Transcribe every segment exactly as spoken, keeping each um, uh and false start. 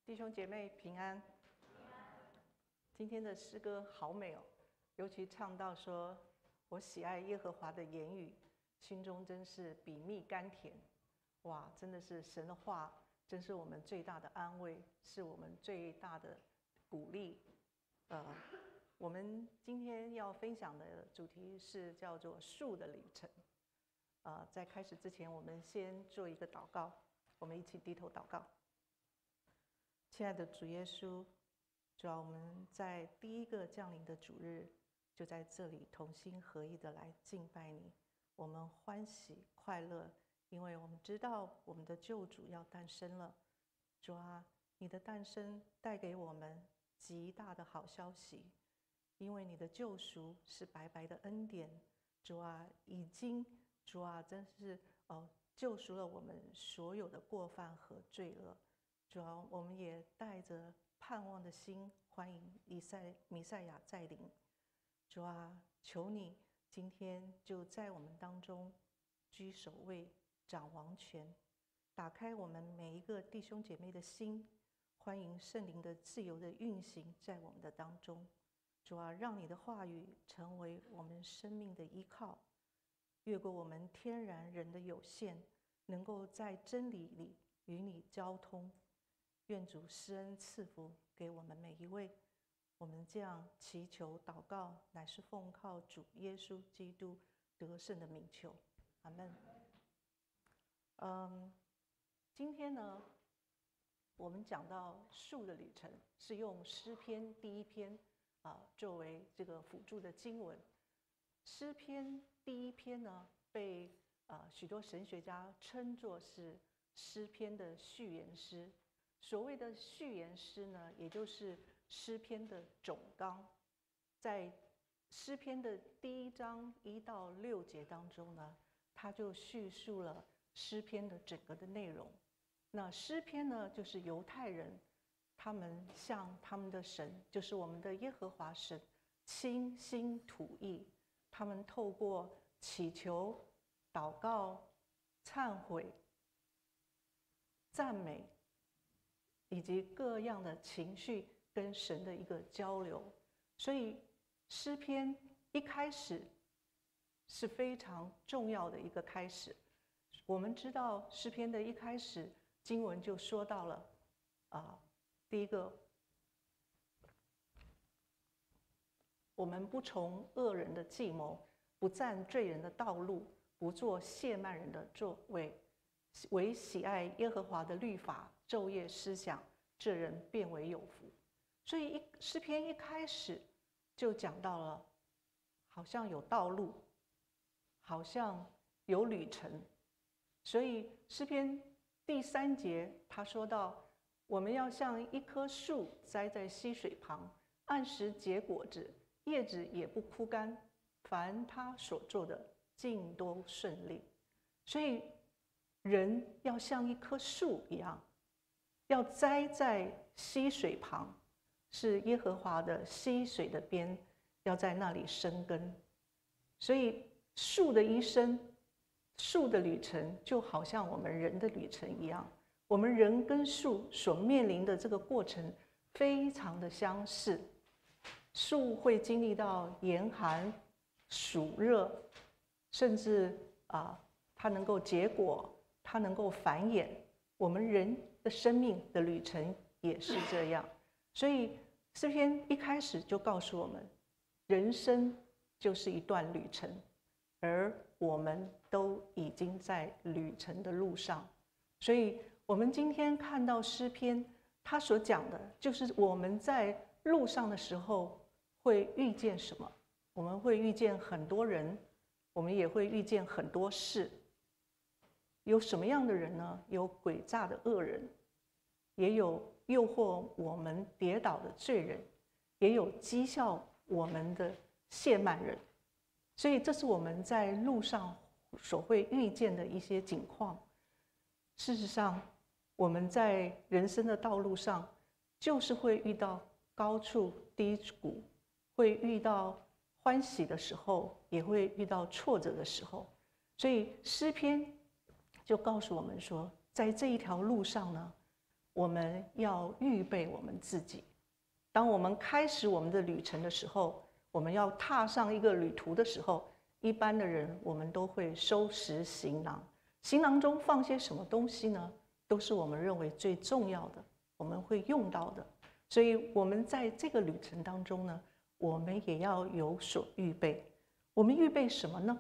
弟兄姐妹平安。今天的诗歌好美哦，尤其唱到说：“我喜爱耶和华的言语，心中真是比蜜甘甜。”哇，真的是神的话，真是我们最大的安慰，是我们最大的鼓励。呃，我们今天要分享的主题是叫做“树的旅程”。呃，在开始之前，我们先做一个祷告，我们一起低头祷告。亲爱的主耶稣，主要我们在第一个降临的主日，就在这里同心合意的来敬拜你。我们欢喜快乐，因为我们知道我们的救主要诞生了。主啊，你的诞生带给我们极大的好消息，因为你的救赎是白白的恩典。主啊，已经主啊，真是哦救赎了我们所有的过犯和罪恶。主啊，我们也带着盼望的心，欢迎以赛弥赛亚再临。主啊，求你今天就在我们当中居首位，掌王权，打开我们每一个弟兄姐妹的心，欢迎圣灵的自由的运行在我们的当中。主啊，让你的话语成为我们生命的依靠，越过我们天然人的有限，能够在真理里与你交通。愿主施恩赐福给我们每一位，我们这样祈求祷告，乃是奉靠主耶稣基督得胜的名求，阿们。嗯，今天呢，我们讲到树的旅程，是用诗篇第一篇啊作为这个辅助的经文。诗篇第一篇呢，被啊许多神学家称作是诗篇的序言诗。所谓的序言诗呢，也就是诗篇的总纲。在诗篇的第一章一到六节当中呢，它就叙述了诗篇的整个的内容。那诗篇呢，就是犹太人他们向他们的神，就是我们的耶和华神倾心吐意，他们透过祈求、祷告、忏悔、赞美以及各样的情绪跟神的一个交流。所以诗篇一开始是非常重要的一个开始。我们知道诗篇的一开始经文就说到了啊，第一个，我们不从恶人的计谋，不占罪人的道路，不做亵慢人的座位，唯喜爱耶和华的律法，昼夜思想，这人便为有福。所以一诗篇一开始就讲到了，好像有道路，好像有旅程。所以诗篇第三节他说到，我们要像一棵树栽在溪水旁，按时结果子，叶子也不枯干，凡他所做的尽都顺利。所以人要像一棵树一样，要栽在溪水旁，是耶和华的溪水的边，要在那里生根。所以树的一生，树的旅程就好像我们人的旅程一样，我们人跟树所面临的这个过程非常的相似。树会经历到严寒、暑热，甚至啊，它能够结果，它能够繁衍。我们人的生命的旅程也是这样。所以诗篇一开始就告诉我们，人生就是一段旅程，而我们都已经在旅程的路上。所以我们今天看到诗篇，他所讲的就是我们在路上的时候会遇见什么。我们会遇见很多人，我们也会遇见很多事。有什么样的人呢？有诡诈的恶人，也有诱惑我们跌倒的罪人，也有讥笑我们的亵慢人。所以这是我们在路上所会遇见的一些景况。事实上，我们在人生的道路上，就是会遇到高处低谷，会遇到欢喜的时候，也会遇到挫折的时候。所以诗篇就告诉我们说，在这一条路上呢， 我们要预备我们自己。当我们开始我们的旅程的时候，我们要踏上一个旅途的时候，一般的人我们都会收拾行囊。行囊中放些什么东西呢？都是我们认为最重要的，我们会用到的。所以我们在这个旅程当中呢，我们也要有所预备。我们预备什么呢？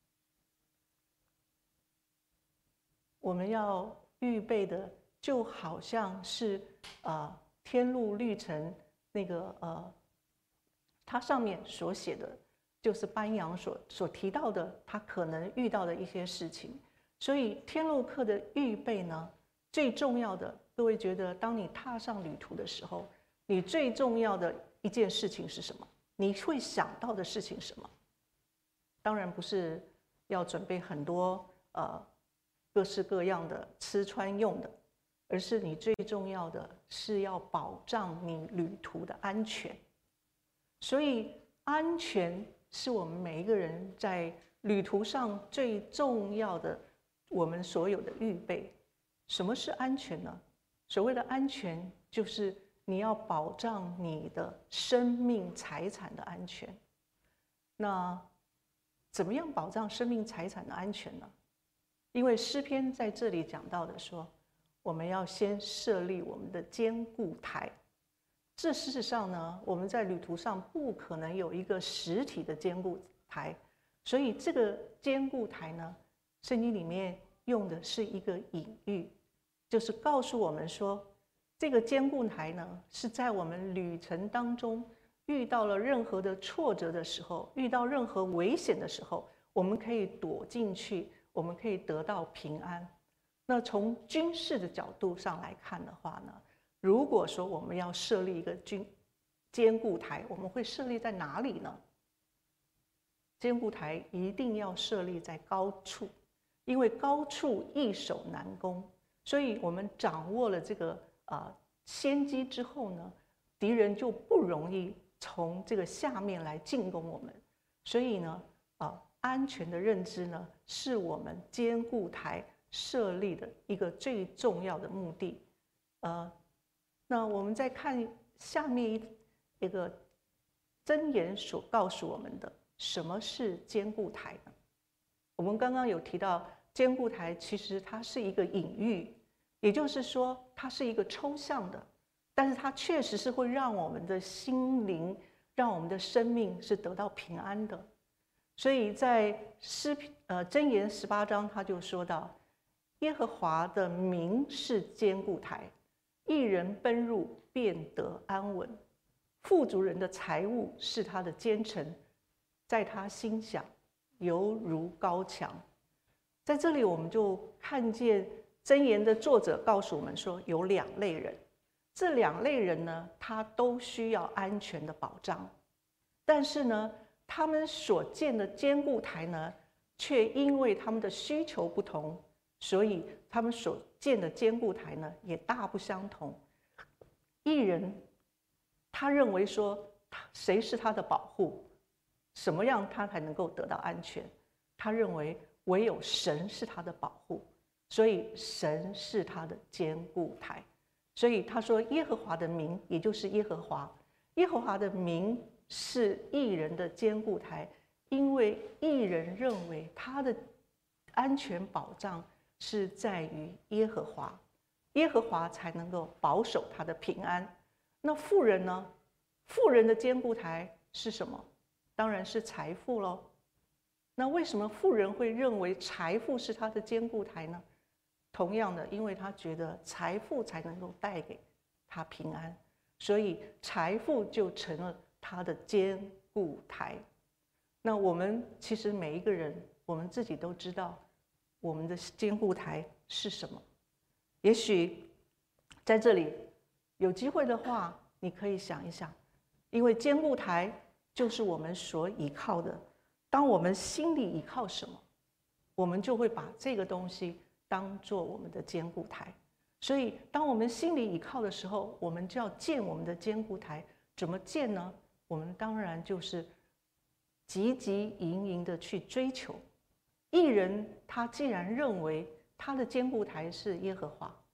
我们要预备的就好像是呃天路历程那个呃，它上面所写的，就是班扬所所提到的他可能遇到的一些事情。所以天路客的预备呢，最重要的，各位觉得，当你踏上旅途的时候，你最重要的一件事情是什么？你会想到的事情是什么？当然不是要准备很多呃各式各样的吃穿用的，而是你最重要的是要保障你旅途的安全。所以安全是我们每一个人在旅途上最重要的，我们所有的预备。什么是安全呢？所谓的安全，就是你要保障你的生命财产的安全。那怎么样保障生命财产的安全呢？因为诗篇在这里讲到的说，我们要先设立我们的坚固台。这事实上呢，我们在旅途上不可能有一个实体的坚固台，所以这个坚固台呢，圣经里面用的是一个隐喻，就是告诉我们说，这个坚固台呢，是在我们旅程当中遇到了任何的挫折的时候，遇到任何危险的时候，我们可以躲进去，我们可以得到平安。那从军事的角度上来看的话呢，如果说我们要设立一个军坚固台，我们会设立在哪里呢？坚固台一定要设立在高处，因为高处易守难攻，所以我们掌握了这个呃先机之后呢，敌人就不容易从这个下面来进攻我们。所以呢，呃，安全的认知呢，是我们坚固台设立的一个最重要的目的。呃，那我们再看下面一一个箴言所告诉我们的，什么是坚固台呢？我们刚刚有提到，坚固台其实它是一个隐喻，也就是说，它是一个抽象的，但是它确实是会让我们的心灵、让我们的生命是得到平安的。所以在诗呃箴言十八章，他就说到，耶和华的名是坚固台，一人奔入便得安稳。富足人的财物是他的坚城，在他心想犹如高墙。在这里我们就看见箴言的作者告诉我们说，有两类人，这两类人呢，他都需要安全的保障，但是呢，他们所建的坚固台呢，却因为他们的需求不同，所以他们所建的坚固台呢，也大不相同。一人他认为说，谁是他的保护，什么样他才能够得到安全？他认为唯有神是他的保护，所以神是他的坚固台。所以他说，耶和华的名，也就是耶和华，耶和华的名是义人的坚固台，因为义人认为他的安全保障是在于耶和华，耶和华才能够保守他的平安。那富人呢？富人的坚固台是什么？当然是财富咯。那为什么富人会认为财富是他的坚固台呢？同样的，因为他觉得财富才能够带给他平安，所以财富就成了他的坚固台。那我们其实每一个人，我们自己都知道我们的坚固台是什么。也许在这里有机会的话，你可以想一想，因为坚固台就是我们所依靠的。当我们心里依靠什么，我们就会把这个东西当做我们的坚固台。所以当我们心里依靠的时候，我们就要建我们的坚固台。怎么建呢？我们当然就是汲汲营营的去追求。义人他既然认为他的坚固台是耶和华，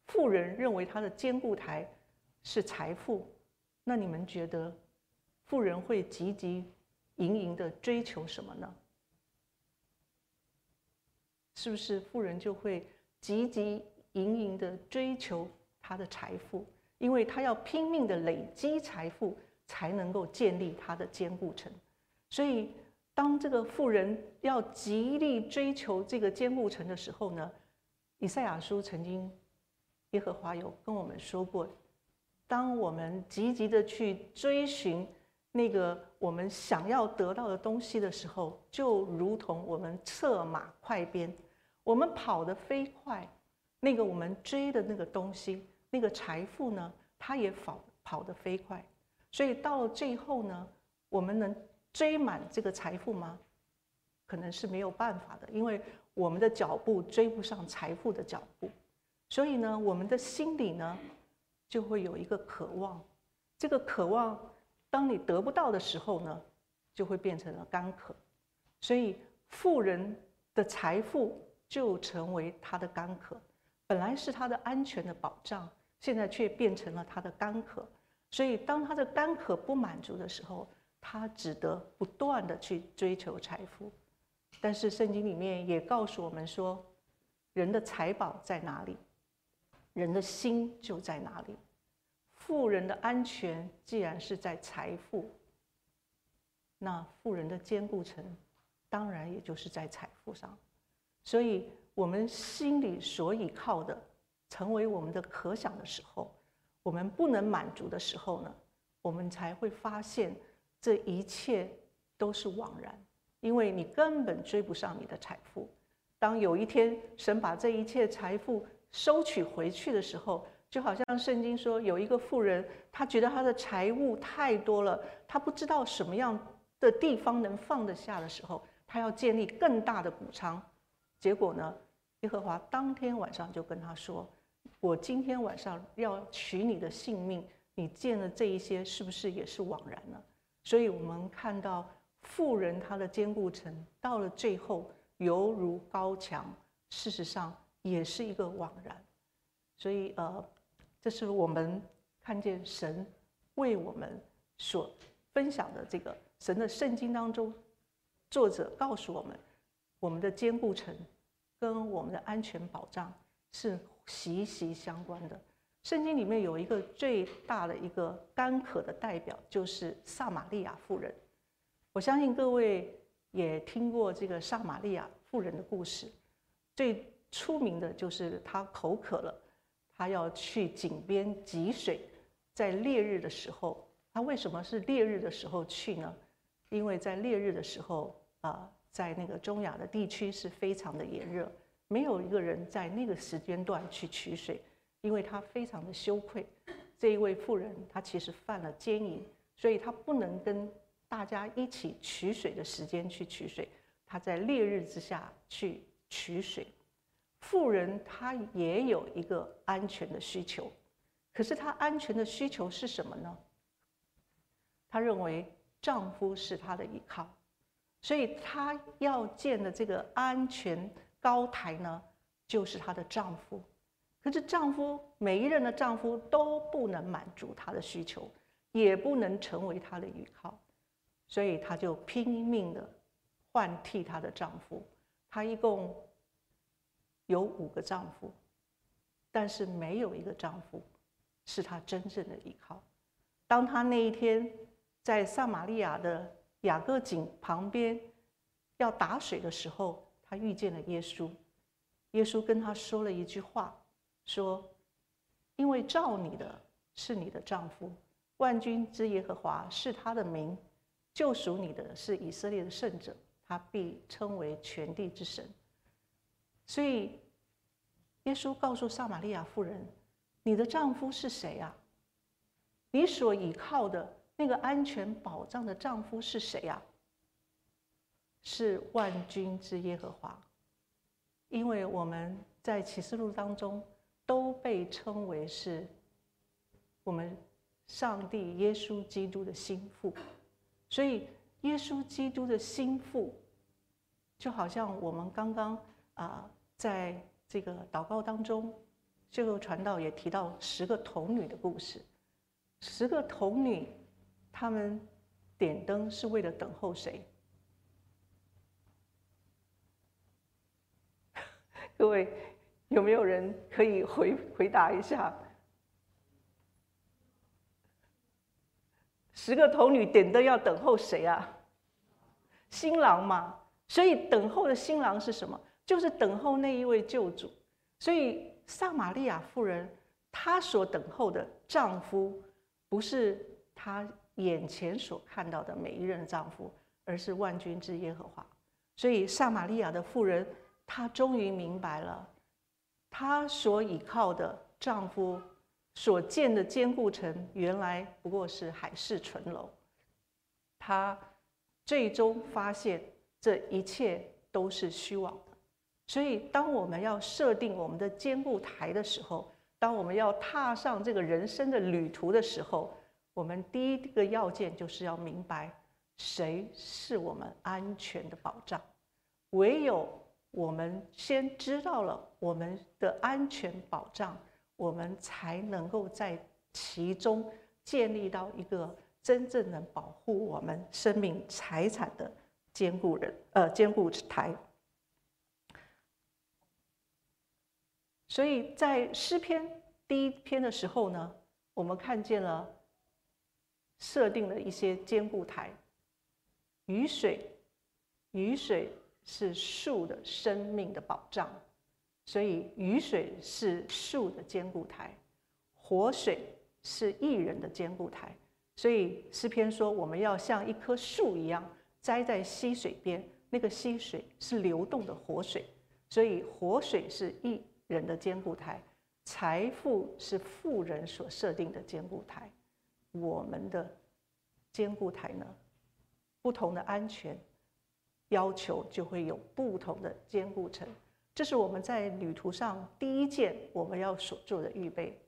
富人认为他的坚固台是财富，那你们觉得富人会汲汲营营的追求什么呢？是不是富人就会汲汲营营的追求他的财富？因为他要拼命的累积财富，才能够建立他的坚固城。所以，当这个富人要极力追求这个坚固城的时候呢，以赛亚书曾经，耶和华有跟我们说过，当我们积极的去追寻那个我们想要得到的东西的时候，就如同我们策马快鞭，我们跑得飞快，那个我们追的那个东西，那个财富呢，它也跑跑得飞快。所以到了最后呢，我们能追满这个财富吗？可能是没有办法的，因为我们的脚步追不上财富的脚步。所以呢，我们的心里呢，就会有一个渴望。这个渴望，当你得不到的时候呢，就会变成了干渴。所以富人的财富就成为他的干渴，本来是他的安全的保障，现在却变成了他的干渴。所以当他的干渴不满足的时候，他只得不断的去追求财富。但是圣经里面也告诉我们说，人的财宝在哪里，人的心就在哪里。富人的安全既然是在财富，那富人的坚固城当然也就是在财富上。所以我们心里所倚靠的成为我们的可想的时候，我们不能满足的时候呢，我们才会发现这一切都是枉然，因为你根本追不上你的财富。当有一天神把这一切财富收取回去的时候，就好像圣经说，有一个富人，他觉得他的财物太多了，他不知道什么样的地方能放得下的时候，他要建立更大的谷仓。结果呢，耶和华当天晚上就跟他说，我今天晚上要取你的性命，你建了这一些是不是也是枉然呢？所以我们看到富人他的坚固城到了最后犹如高墙，事实上也是一个枉然。所以呃，这是我们看见神为我们所分享的这个神的圣经当中，作者告诉我们，我们的坚固城跟我们的安全保障是息息相关的。圣经里面有一个最大的一个干渴的代表，就是撒玛利亚妇人。我相信各位也听过这个撒玛利亚妇人的故事，最出名的就是她口渴了，她要去井边汲水。在烈日的时候，她为什么是烈日的时候去呢？因为在烈日的时候啊、呃，在那个中亚的地区是非常的炎热，没有一个人在那个时间段去取水，因为她非常的羞愧。这一位妇人她其实犯了奸淫，所以她不能跟大家一起取水的时间去取水，她在烈日之下去取水。妇人她也有一个安全的需求，可是她安全的需求是什么呢？她认为丈夫是她的依靠，所以她要建的这个安全高台呢，就是她的丈夫。可是丈夫，每一任的丈夫都不能满足她的需求，也不能成为她的依靠，所以她就拼命的换替她的丈夫。她一共有五个丈夫，但是没有一个丈夫是她真正的依靠。当她那一天在撒玛利亚的雅各井旁边要打水的时候，她遇见了耶稣。耶稣跟她说了一句话，说：因为召你的是你的丈夫，万军之耶和华是他的名，救赎你的是以色列的圣者，他必称为全地之神。所以耶稣告诉撒玛利亚妇人，你的丈夫是谁啊？你所倚靠的那个安全保障的丈夫是谁啊？是万军之耶和华。因为我们在启示录当中都被称为是我们上帝耶稣基督的心腹，所以耶稣基督的心腹就好像我们刚刚啊、呃、在这个祷告当中最后传道也提到十个童女的故事。十个童女，她们点灯是为了等候谁？各位有没有人可以回回答一下？十个童女点灯要等候谁啊？新郎嘛。所以等候的新郎是什么？就是等候那一位救主。所以撒玛利亚妇人她所等候的丈夫，不是她眼前所看到的每一任丈夫，而是万军之耶和华。所以撒玛利亚的妇人，她终于明白了，她所倚靠的丈夫所建的坚固城，原来不过是海市蜃楼。她最终发现这一切都是虚妄的。所以当我们要设定我们的坚固台的时候，当我们要踏上这个人生的旅途的时候，我们第一个要件就是要明白谁是我们安全的保障。唯有我们先知道了我们的安全保障，我们才能够在其中建立到一个真正能保护我们生命财产的坚固人呃坚固台。所以在诗篇第一篇的时候呢，我们看见了设定了一些坚固台。雨水，雨水是树的生命的保障，所以雨水是树的坚固台。活水是义人的坚固台，所以诗篇说我们要像一棵树一样栽在溪水边，那个溪水是流动的活水，所以活水是义人的坚固台，财富是富人所设定的坚固台。我们的坚固台呢，不同的安全要求就会有不同的坚固层。这是我们在旅途上第一件我们要所做的预备。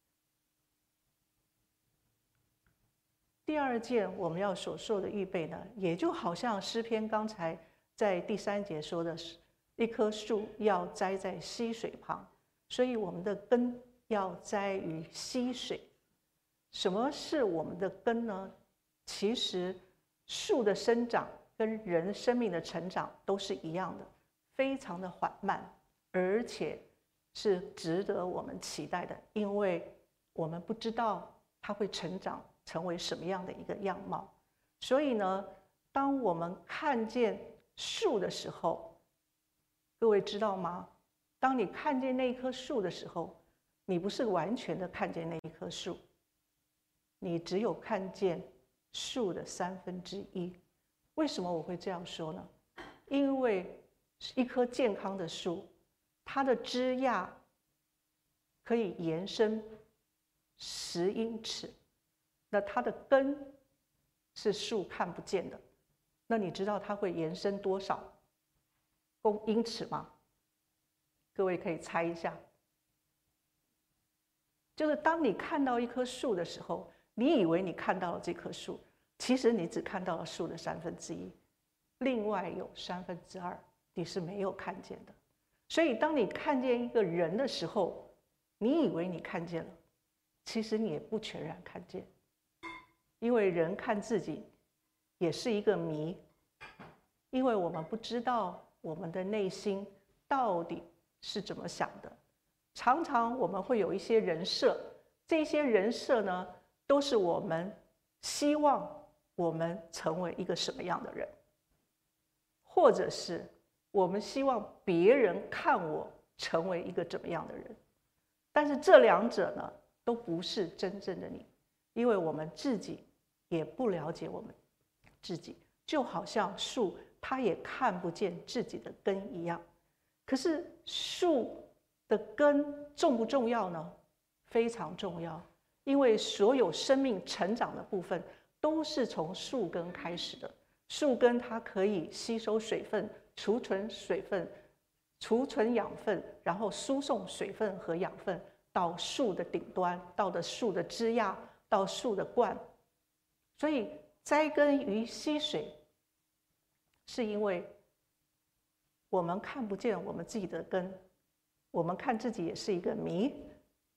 第二件我们要所做的预备呢，也就好像诗篇刚才在第三节说的是，一棵树要栽在溪水旁，所以我们的根要栽于溪水。什么是我们的根呢？其实树的生长跟人生命的成长都是一样的，非常的缓慢，而且是值得我们期待的，因为我们不知道它会成长成为什么样的一个样貌。所以呢，当我们看见树的时候，各位知道吗？当你看见那一棵树的时候，你不是完全的看见那一棵树，你只有看见树的三分之一。为什么我会这样说呢？因为一棵健康的树，它的枝桠可以延伸十英尺，那它的根是树看不见的，那你知道它会延伸多少公英尺吗？各位可以猜一下。就是当你看到一棵树的时候，你以为你看到了这棵树，其实你只看到了树的三分之一，另外有三分之二你是没有看见的。所以当你看见一个人的时候，你以为你看见了，其实你也不全然看见，因为人看自己也是一个谜，因为我们不知道我们的内心到底是怎么想的。常常我们会有一些人设，这些人设呢，都是我们希望我们成为一个什么样的人，或者是我们希望别人看我成为一个怎么样的人。但是这两者呢，都不是真正的你，因为我们自己也不了解我们自己，就好像树它也看不见自己的根一样。可是树的根重不重要呢？非常重要，因为所有生命成长的部分都是从树根开始的。树根它可以吸收水分，储存水分，储存养分，然后输送水分和养分到树的顶端，到的树的枝桠，到树的冠。所以栽根于溪水，是因为我们看不见我们自己的根，我们看自己也是一个谜，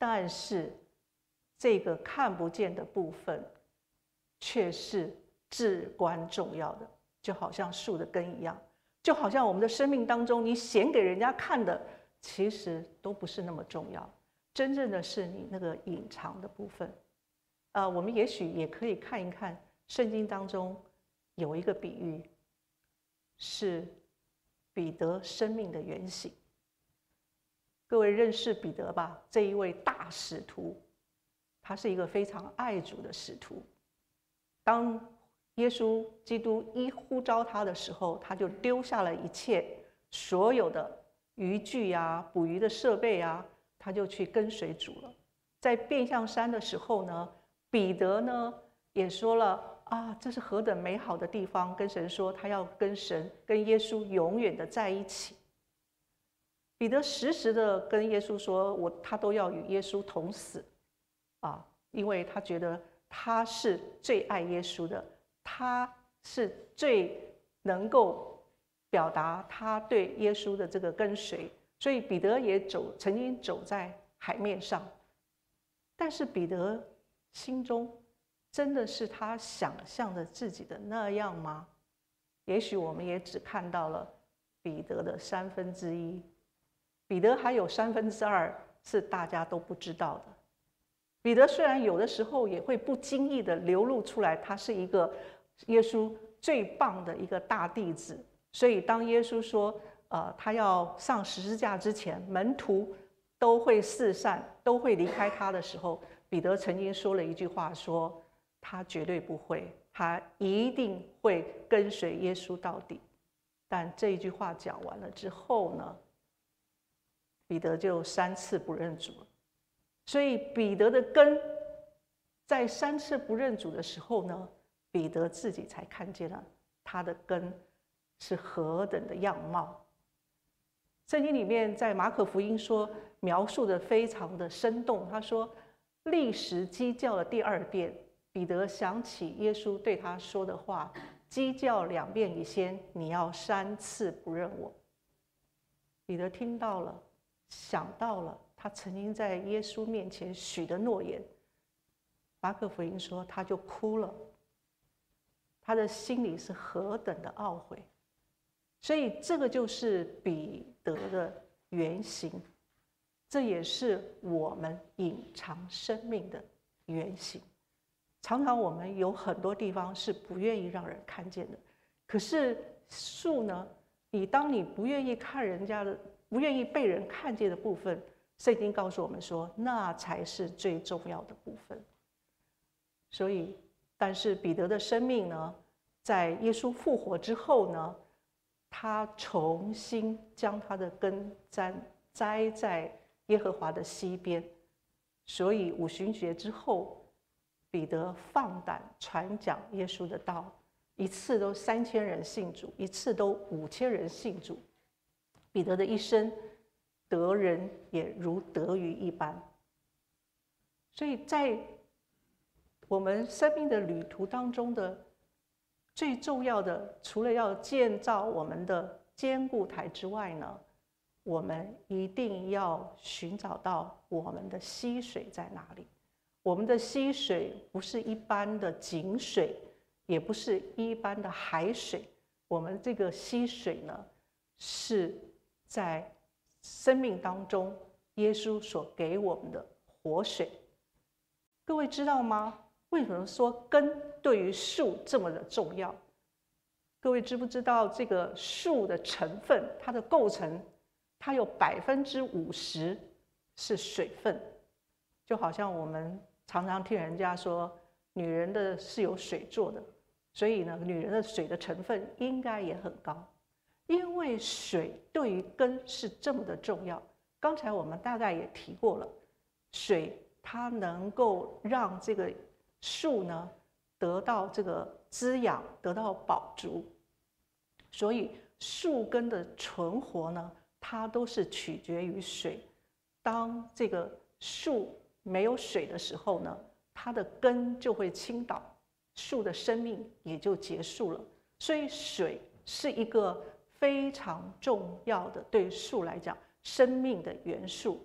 但是这个看不见的部分却是至关重要的，就好像树的根一样，就好像我们的生命当中，你显给人家看的，其实都不是那么重要，真正的是你那个隐藏的部分。呃，我们也许也可以看一看圣经当中有一个比喻，是彼得生命的原型。各位认识彼得吧？这一位大使徒，他是一个非常爱主的使徒。当耶稣基督一呼召他的时候，他就丢下了一切所有的渔具啊、捕鱼的设备啊，他就去跟随主了。在变相山的时候呢，彼得呢也说了啊，这是何等美好的地方，跟神说他要跟神、跟耶稣永远的在一起。彼得时时的跟耶稣说，我他都要与耶稣同死啊，因为他觉得他是最爱耶稣的，他是最能够表达他对耶稣的这个跟随，所以彼得也走，曾经走在海面上。但是彼得心中真的是他想象的自己的那样吗？也许我们也只看到了彼得的三分之一。彼得还有三分之二是大家都不知道的。彼得虽然有的时候也会不经意的流露出来，他是一个耶稣最棒的一个大弟子，所以当耶稣说，呃，他要上十字架之前，门徒都会四散，都会离开他的时候，彼得曾经说了一句话，说他绝对不会，他一定会跟随耶稣到底。但这一句话讲完了之后呢，彼得就三次不认主了。所以彼得的根在三次不认主的时候呢，彼得自己才看见了他的根是何等的样貌。圣经里面在马可福音说，描述的非常的生动。他说，立时鸡叫了第二遍，彼得想起耶稣对他说的话，鸡叫两遍以先，你要三次不认我。彼得听到了，想到了他曾经在耶稣面前许的诺言。马可福音说，他就哭了，他的心里是何等的懊悔。所以这个就是彼得的原型，这也是我们隐藏生命的原型。常常我们有很多地方是不愿意让人看见的，可是树呢，你当你不愿意看人家的，不愿意被人看见的部分，圣经告诉我们说，那才是最重要的部分。所以，但是彼得的生命呢，在耶稣复活之后呢，他重新将他的根栽在耶和华的溪边。所以五旬节之后，彼得放胆传讲耶稣的道，一次都三千人信主，一次都五千人信主。彼得的一生得人也如得鱼一般。所以在我们生命的旅途当中的最重要的，除了要建造我们的坚固台之外呢，我们一定要寻找到我们的溪水在哪里。我们的溪水不是一般的井水，也不是一般的海水，我们这个溪水呢，是在生命当中耶稣所给我们的活水。各位知道吗？为什么说根对于树这么的重要？各位知不知道这个树的成分，它的构成，它有百分之五十是水分。就好像我们常常听人家说，女人的是由水做的，所以呢，女人的水的成分应该也很高。因为水对于根是这么的重要。刚才我们大概也提过了，水它能够让这个树呢得到这个滋养，得到饱足。所以树根的存活呢，它都是取决于水。当这个树没有水的时候呢，它的根就会倾倒，树的生命也就结束了。所以水是一个非常重要的，对树来讲生命的元素。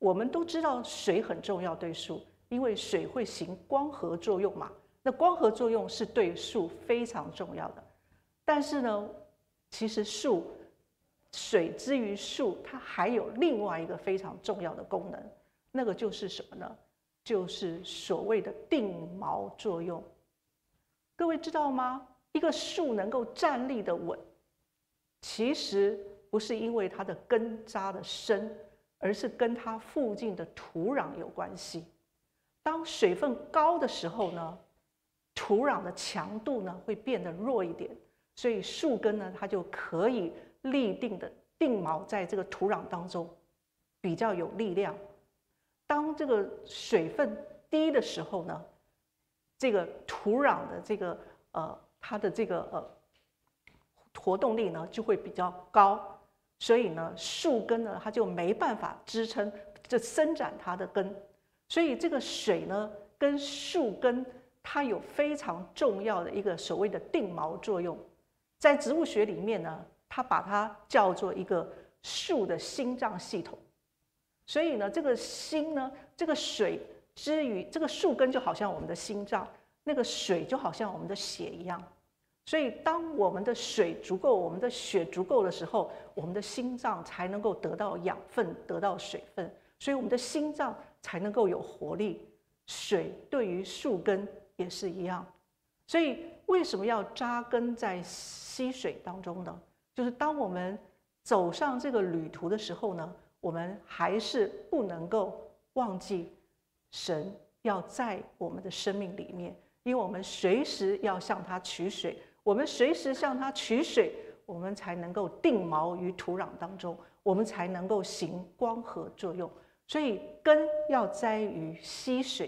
我们都知道水很重要对树，因为水会行光合作用嘛。那光合作用是对树非常重要的。但是呢，其实树水之于树，它还有另外一个非常重要的功能，那个就是什么呢？就是所谓的定锚作用。各位知道吗？一个树能够站立的稳，其实不是因为它的根扎的深，而是跟它附近的土壤有关系。当水分高的时候呢，土壤的强度呢会变得弱一点，所以树根呢它就可以立定的定锚在这个土壤当中，比较有力量。当这个水分低的时候呢，这个土壤的这个呃它的这个呃活动力呢就会比较高，所以呢树根呢它就没办法支撑这伸展它的根，所以这个水呢跟树根它有非常重要的一个所谓的定锚作用，在植物学里面呢，它把它叫做一个树的心脏系统。所以呢，这个心呢，这个水之于这个树根就好像我们的心脏，那个水就好像我们的血一样。所以，当我们的水足够，我们的血足够的时候，我们的心脏才能够得到养分，得到水分，所以我们的心脏才能够有活力。水对于树根也是一样。所以，为什么要扎根在溪水当中呢？就是当我们走上这个旅途的时候呢，我们还是不能够忘记神要在我们的生命里面，因为我们随时要向他取水，我们随时向他取水，我们才能够定锚于土壤当中，我们才能够行光合作用。所以根要栽于溪水，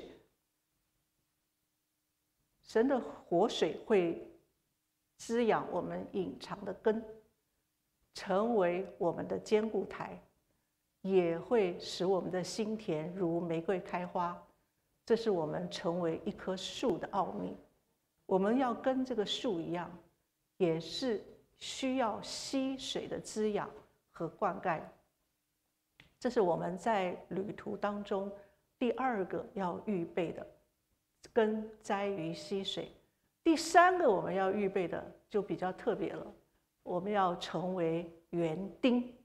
神的活水会滋养我们隐藏的根，成为我们的坚固台，也会使我们的心田如玫瑰开花。这是我们成为一棵树的奥秘。我们要跟这个树一样，也是需要溪水的滋养和灌溉。这是我们在旅途当中第二个要预备的，根栽于溪水。第三个我们要预备的就比较特别了，我们要成为园丁。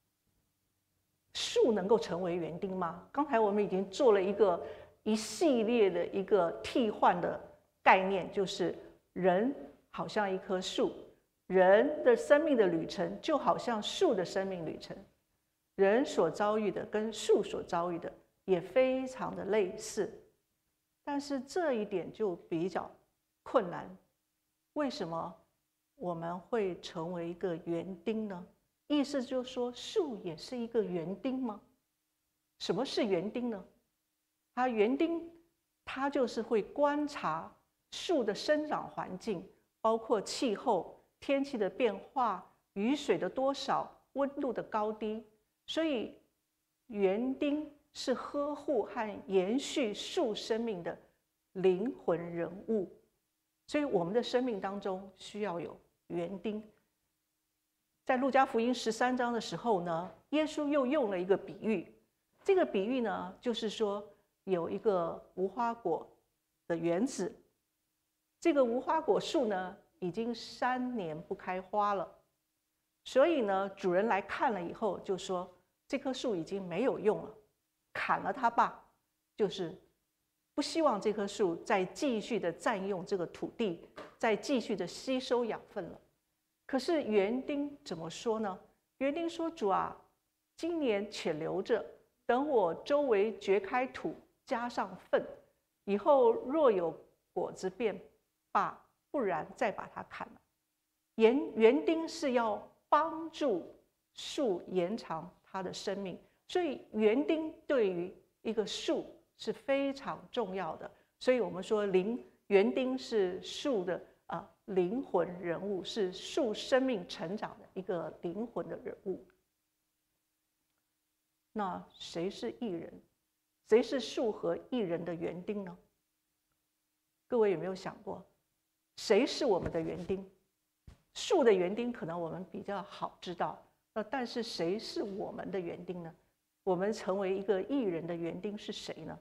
树能够成为园丁吗？刚才我们已经做了一个一系列的一个替换的概念，就是人好像一棵树，人的生命的旅程就好像树的生命旅程，人所遭遇的跟树所遭遇的也非常的类似，但是这一点就比较困难。为什么我们会成为一个园丁呢？意思就是说，树也是一个园丁吗？什么是园丁呢？它园丁，它就是会观察树的生长环境，包括气候、天气的变化、雨水的多少、温度的高低。所以，园丁是呵护和延续树生命的灵魂人物。所以，我们的生命当中需要有园丁。在路加福音十三章的时候呢，耶稣又用了一个比喻。这个比喻呢，就是说有一个无花果的园子，这个无花果树呢，已经三年不开花了，所以呢，主人来看了以后就说，这棵树已经没有用了，砍了它吧，就是不希望这棵树再继续的占用这个土地，再继续的吸收养分了。可是园丁怎么说呢？园丁说：“主啊，今年且留着，等我周围掘开土，加上粪，以后若有果子便罢，不然再把它砍了。”园园丁是要帮助树延长它的生命，所以园丁对于一个树是非常重要的。所以我们说，灵园丁是树的啊。灵魂人物，是树生命成长的一个灵魂的人物。那谁是义人？谁是树和义人的园丁呢？各位有没有想过，谁是我们的园丁？树的园丁可能我们比较好知道，呃，但是谁是我们的园丁呢？ 我们成为一个义人的园丁是谁呢？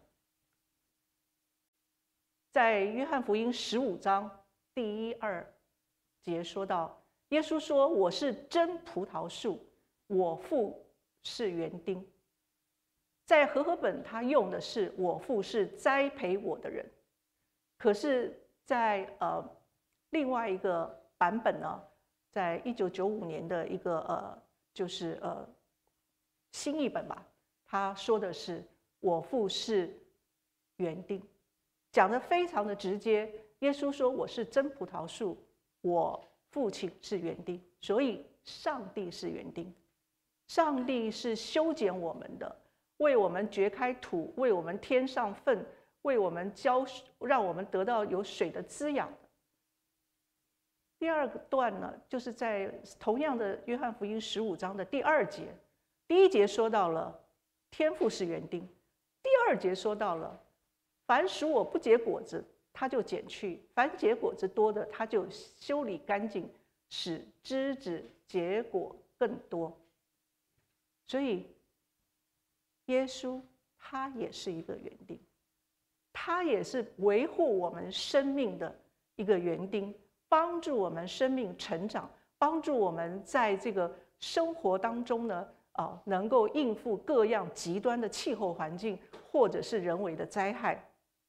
在约翰福音十五章第一二节说到，耶稣说：“我是真葡萄树，我父是园丁。”在和合本他用的是“我父是栽培我的人”，可是在呃另外一个版本呢，在一九九五年的一个呃就是呃新译本吧，他说的是“我父是园丁”，讲得非常的直接。耶稣说：“我是真葡萄树，我父亲是园丁。”所以上帝是园丁，上帝是修剪我们的，为我们掘开土，为我们添上粪，为我们浇，让我们得到有水的滋养。第二个段呢，就是在同样的约翰福音十五章的第二节，第一节说到了天父是园丁，第二节说到了凡属我不结果子，他就剪去；凡结果子多的，他就修理干净，使枝子结果更多。所以，耶稣他也是一个园丁，他也是维护我们生命的一个园丁，帮助我们生命成长，帮助我们在这个生活当中呢，啊，能够应付各样极端的气候环境，或者是人为的灾害。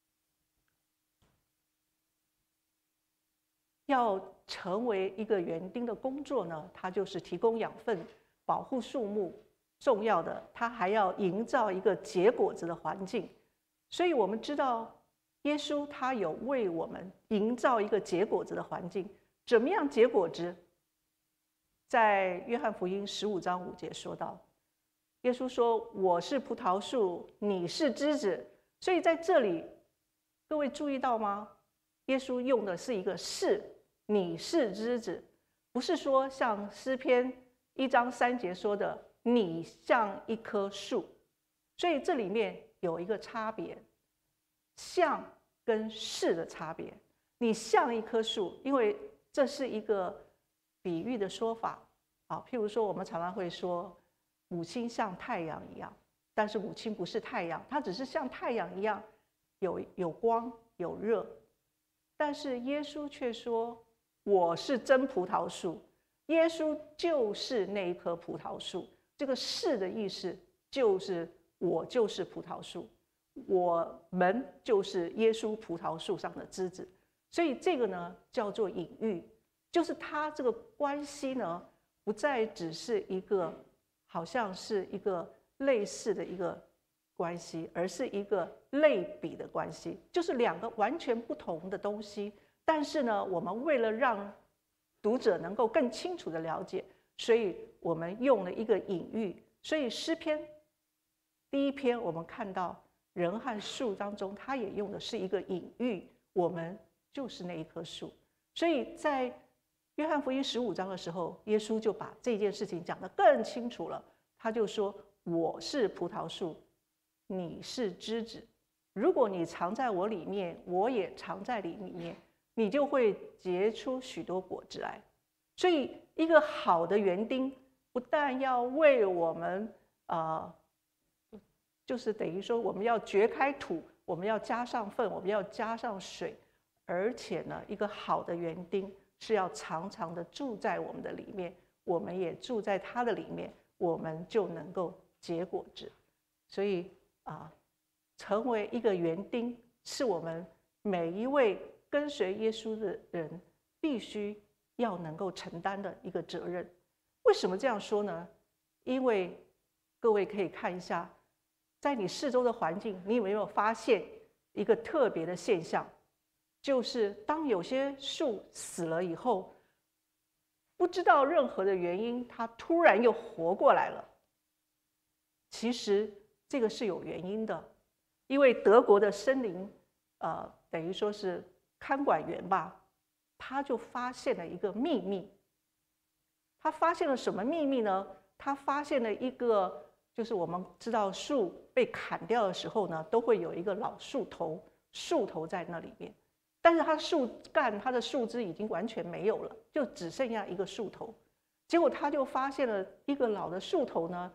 要成为一个园丁的工作呢，它就是提供养分、保护树木。重要的，它还要营造一个结果子的环境。所以我们知道，耶稣他有为我们营造一个结果子的环境。怎么样结果子？在约翰福音十五章五节说到，耶稣说：“我是葡萄树，你是枝子。”所以在这里，各位注意到吗？耶稣用的是一个“是”，你是枝子，不是说像诗篇一章三节说的“你像一棵树”。所以这里面有一个差别，像跟是的差别。你像一棵树，因为这是一个比喻的说法啊。譬如说，我们常常会说，母亲像太阳一样，但是母亲不是太阳，它只是像太阳一样有有光有热。但是耶稣却说：“我是真葡萄树。”耶稣就是那一棵葡萄树。这个“是”的意思就是我就是葡萄树，我们就是耶稣葡萄树上的枝子。所以这个呢叫做隐喻，就是它这个关系呢不再只是一个好像是一个类似的一个关系，而是一个类比的关系，就是两个完全不同的东西。但是呢，我们为了让读者能够更清楚的了解，所以我们用了一个隐喻。所以诗篇第一篇我们看到人和树当中，它也用的是一个隐喻，我们就是那一棵树。所以在约翰福音十五章的时候，耶稣就把这件事情讲得更清楚了。他就说：“我是葡萄树，你是枝子。如果你藏在我里面，我也藏在你里面，你就会结出许多果子来。”所以，一个好的园丁不但要为我们，呃，就是等于说我们要掘开土，我们要加上粪，我们要加上水，而且呢，一个好的园丁是要常常的住在我们的里面，我们也住在他的里面，我们就能够结果子。所以啊，成为一个园丁是我们每一位跟随耶稣的人必须要能够承担的一个责任。为什么这样说呢？因为各位可以看一下，在你四周的环境，你有没有发现一个特别的现象？就是当有些树死了以后，不知道任何的原因，它突然又活过来了。其实这个是有原因的，因为德国的森林，呃，等于说是看管员吧，他就发现了一个秘密。他发现了什么秘密呢？他发现了一个，就是我们知道树被砍掉的时候呢，都会有一个老树头，树头在那里面。但是它树干、它的树枝已经完全没有了，就只剩下一个树头。结果他就发现了一个老的树头呢，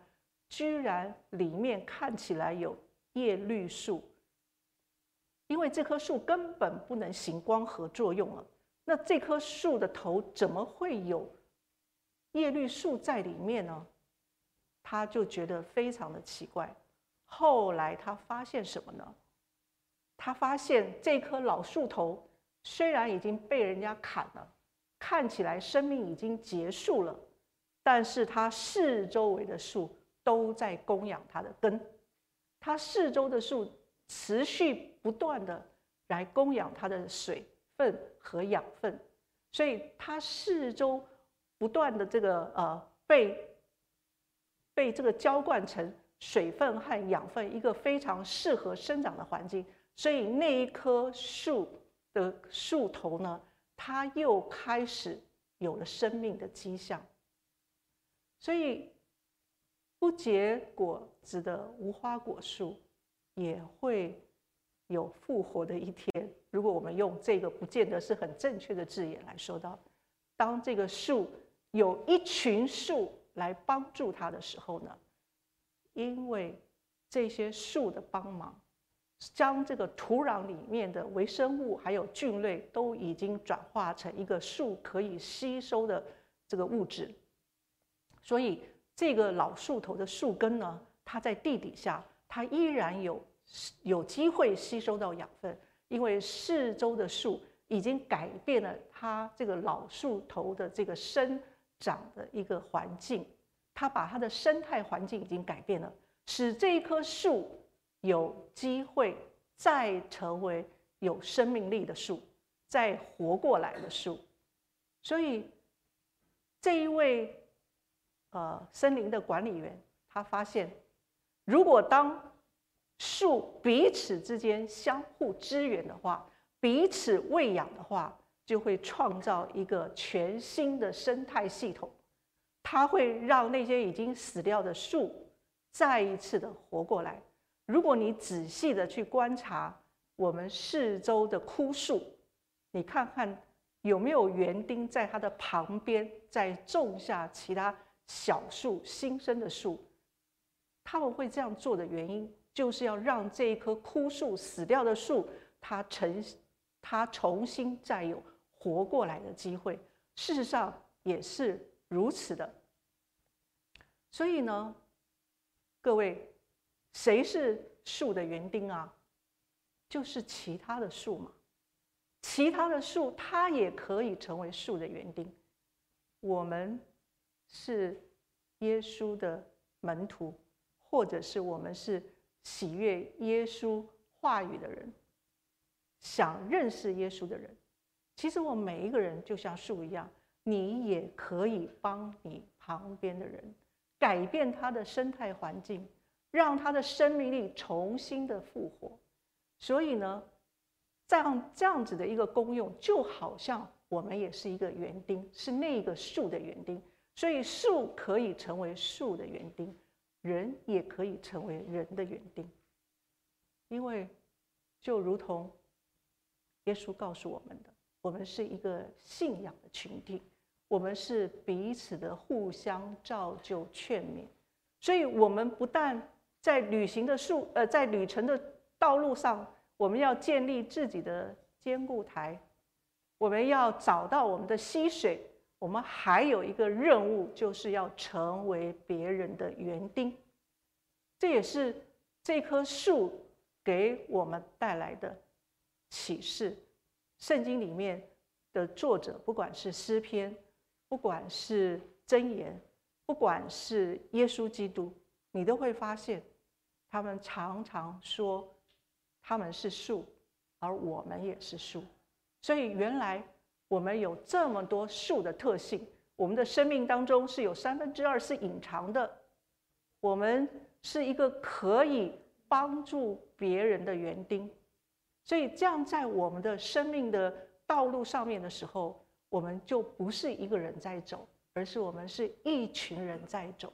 居然里面看起来有叶绿素，因为这棵树根本不能行光合作用了。那这棵树的头怎么会有叶绿素在里面呢？他就觉得非常的奇怪。后来他发现什么呢？他发现这棵老树头虽然已经被人家砍了，看起来生命已经结束了，但是它四周围的树都在供养它的根，它四周的树持续不断的来供养它的水分和养分，所以它四周不断的这个呃被被这个浇灌成水分和养分，一个非常适合生长的环境。所以那一棵树的树头呢，它又开始有了生命的迹象。所以不结果子的无花果树也会有复活的一天。如果我们用这个不见得是很正确的字眼来说到，当这个树有一群树来帮助它的时候呢，因为这些树的帮忙，将这个土壤里面的微生物还有菌类都已经转化成一个树可以吸收的这个物质，所以这个老树头的树根呢，它在地底下，它依然有有机会吸收到养分，因为四周的树已经改变了它这个老树头的这个生长的一个环境，它把它的生态环境已经改变了，使这一棵树有机会再成为有生命力的树，再活过来的树。所以这一位呃森林的管理员，他发现，如果当树彼此之间相互支援的话，彼此喂养的话，就会创造一个全新的生态系统。它会让那些已经死掉的树再一次的活过来。如果你仔细的去观察我们四周的枯树，你看看有没有园丁在它的旁边再种下其他小树新生的树。他们会这样做的原因，就是要让这一棵枯树死掉的树，它成它重新再有活过来的机会。事实上也是如此的。所以呢，各位，谁是树的园丁啊？就是其他的树嘛。其他的树它也可以成为树的园丁。我们是耶稣的门徒，或者是我们是喜悦耶稣话语的人，想认识耶稣的人。其实我们每一个人就像树一样，你也可以帮你旁边的人改变他的生态环境，让他的生命力重新的复活。所以呢，这样这样子的一个功用，就好像我们也是一个园丁，是那个树的园丁。所以树可以成为树的园丁，人也可以成为人的园丁。因为就如同耶稣告诉我们的，我们是一个信仰的群体，我们是彼此的互相造就劝勉。所以我们不但在旅行的树呃在旅程的道路上，我们要建立自己的坚固台，我们要找到我们的溪水，我们还有一个任务，就是要成为别人的园丁。这也是这棵树给我们带来的启示。圣经里面的作者，不管是诗篇，不管是箴言，不管是耶稣基督，你都会发现他们常常说他们是树，而我们也是树。所以原来我们有这么多树的特性，我们的生命当中是有三分之二是隐藏的。我们是一个可以帮助别人的园丁。所以这样在我们的生命的道路上面的时候，我们就不是一个人在走，而是我们是一群人在走。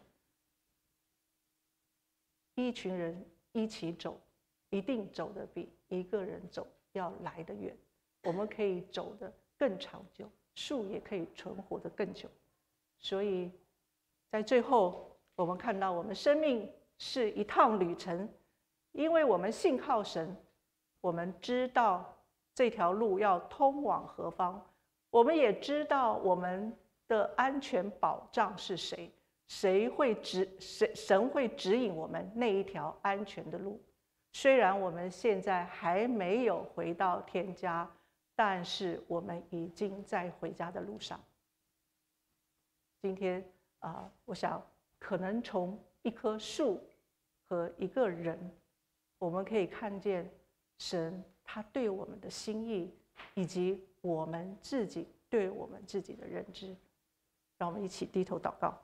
一群人一起走，一定走得比一个人走要来得远。我们可以走得更长久，树也可以存活得更久。所以在最后， 我们看到我们生命是一趟旅程，因为我们信靠神，我们知道这条路要通往何方，我们也知道我们的安全保障是谁，谁会指神神会指引我们那一条安全的路。虽然我们现在还没有回到天家，但是我们已经在回家的路上。今天啊、呃，我想可能从一棵树和一个人，我们可以看见神他对我们的心意，以及我们自己对我们自己的认知。让我们一起低头祷告。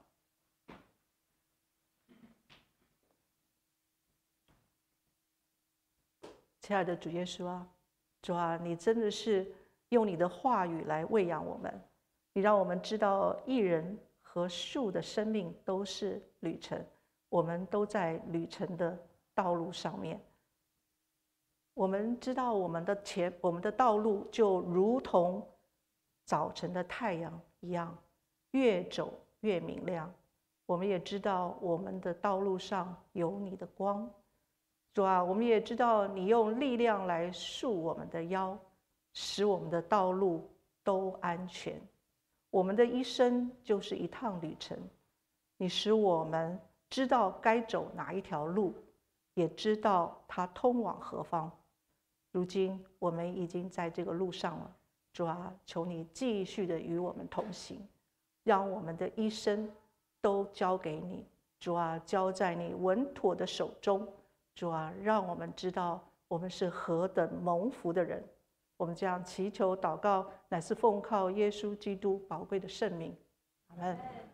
亲爱的主耶稣啊，主啊，你真的是用你的话语来喂养我们，你让我们知道一人和树的生命都是旅程，我们都在旅程的道路上面。我们知道我们的前我们的道路就如同早晨的太阳一样，越走越明亮。我们也知道我们的道路上有你的光。主啊，我们也知道你用力量来束我们的腰，使我们的道路都安全。我们的一生就是一趟旅程，你使我们知道该走哪一条路，也知道它通往何方。如今我们已经在这个路上了，主啊，求你继续的与我们同行，让我们的一生都交给你。主啊，交在你稳妥的手中。主啊，让我们知道我们是何等蒙福的人。我们这样祈求祷告，乃是奉靠耶稣基督宝贵的圣名。阿们。